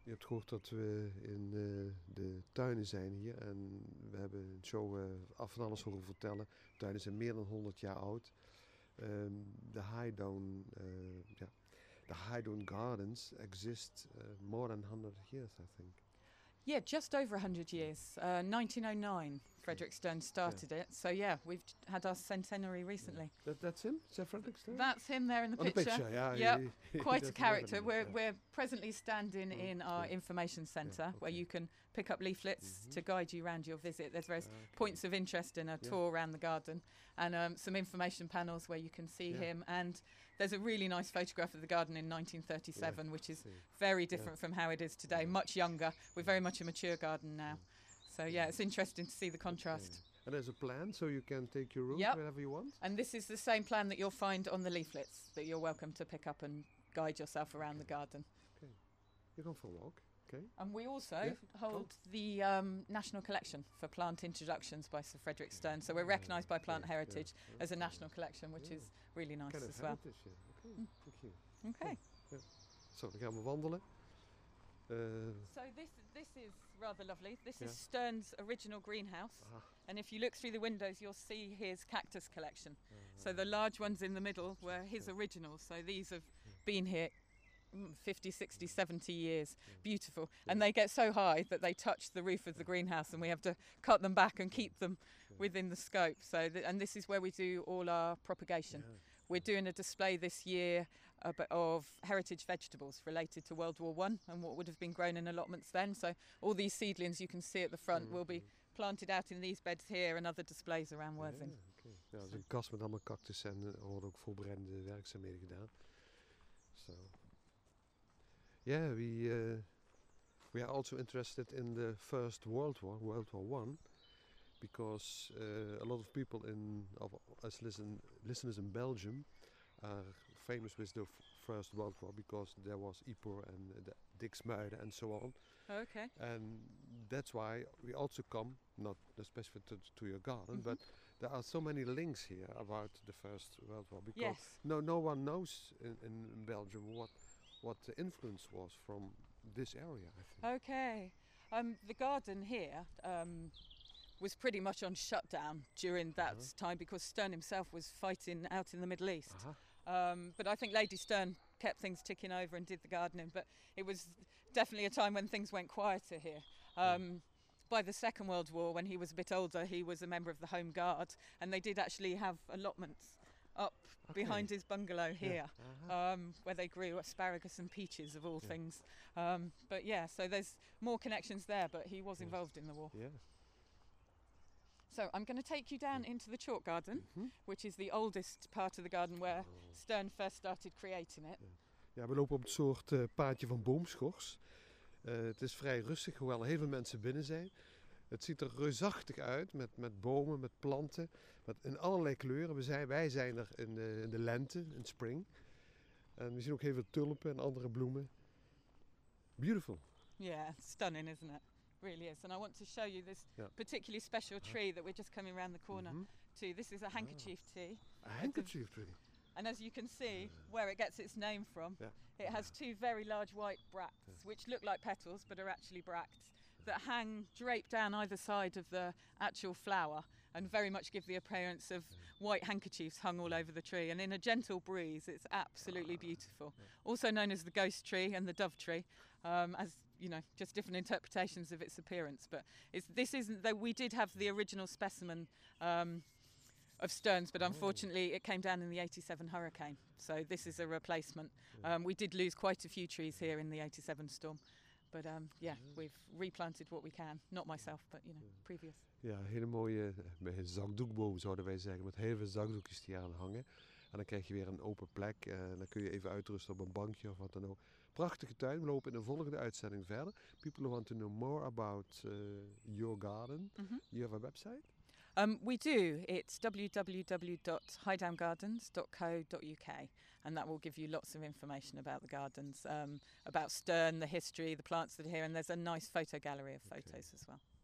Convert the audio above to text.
Je hebt gehoord dat we in de tuinen zijn hier en we hebben een show af van alles horen vertellen. Tuinen zijn meer dan 100 jaar oud. The Highdown Gardens exist more than 100 years, I think. Yeah, just over 100 years. 1909, Frederick Stern started it. So yeah, we've had our centenary recently. That's him? Is that Frederick Stern? That's him there in the On picture. the picture, yeah. Yep, quite a character. We're We're presently standing in our information centre where you can pick up leaflets to guide you around your visit. There's various points of interest in a tour around the garden and some information panels where you can see him. And there's a really nice photograph of the garden in 1937, which is very different from how it is today, much younger. We're very much a mature garden now. So yeah, it's interesting to see the contrast. And there's a plan so you can take your route wherever you want? And this is the same plan that you'll find on the leaflets that you're welcome to pick up and guide yourself around the garden. Okay. You're going for a walk. Okay. And we also hold the National Collection for Plant Introductions by Sir Frederick Stern. So we're recognised by Plant Heritage as a national collection, which is really nice kind of as well. Heritage, okay. Thank you. Okay. Zo, dan gaan we wandelen. So this is rather lovely. This is Stern's original greenhouse. And if you look through the windows, you'll see his cactus collection. So the large ones in the middle were his originals. So these have been here 50, 60, 70 years. Beautiful. And they get so high that they touch the roof of the greenhouse and we have to cut them back and keep them within the scope. So and this is where we do all our propagation. We're doing a display this year of heritage vegetables related to World War I and what would have been grown in allotments then. So all these seedlings you can see at the front will be planted out in these beds here and other displays around Worthing. Ja, dat is een kast met allemaal cactus en er worden ook voorbereidende werkzaamheden gedaan. So, yeah, we are also interested in the First World War, World War I, because a lot of people as listeners in Belgium are famous with the First World War because there was Ypres and the Diksmuiden and so on. Okay. And that's why we also come, not specific to your garden, but there are so many links here about the First World War because no one knows in Belgium what the influence was from this area, I think. Okay. The garden here was pretty much on shutdown during that time because Stern himself was fighting out in the Middle East. But I think Lady Stern kept things ticking over and did the gardening, but it was definitely a time when things went quieter here. By the Second World War, when he was a bit older, he was a member of the Home Guard and they did actually have allotments up behind his bungalow here where they grew asparagus and peaches of all things. But yeah, so there's more connections there, but he was involved in the war. Yeah. So I'm going to take you down into the chalk garden, which is the oldest part of the garden where Stern first started creating it. Ja, we lopen op het soort paadje van boomschors. Het is vrij rustig, hoewel heel veel mensen binnen zijn. Het ziet er reusachtig uit met bomen, met planten, in allerlei kleuren. Wij zijn er in de lente, in spring. En we zien ook heel veel tulpen en andere bloemen. Beautiful. Yeah, it's stunning, isn't it? Really is. And I want to show you this particularly special tree that we're just coming around the corner to. This is a handkerchief tree. A handkerchief tree. And as you can see where it gets its name from, it has two very large white bracts, which look like petals but are actually bracts, that hang draped down either side of the actual flower and very much give the appearance of white handkerchiefs hung all over the tree. And in a gentle breeze, it's absolutely beautiful. Also known as the ghost tree and the dove tree, as you know, just different interpretations of its appearance. But this isn't, though we did have the original specimen of Stern's, but unfortunately it came down in the 87 hurricane. So this is a replacement. We did lose quite a few trees here in the 87 storm. But we've replanted what we can. Not myself, but previous. Ja, hele mooie zakdoekboom zouden wij zeggen, met heel veel zakdoekjes die aan hangen. En dan krijg je weer een open plek en dan kun je even uitrusten op een bankje of wat dan ook. Prachtige tuin, we lopen in de volgende uitzending verder. People who want to know more about your garden, you have a website? We do. It's www.highdowngardens.co.uk and that will give you lots of information about the gardens, about Stern, the history, the plants that are here, and there's a nice photo gallery of photos as well.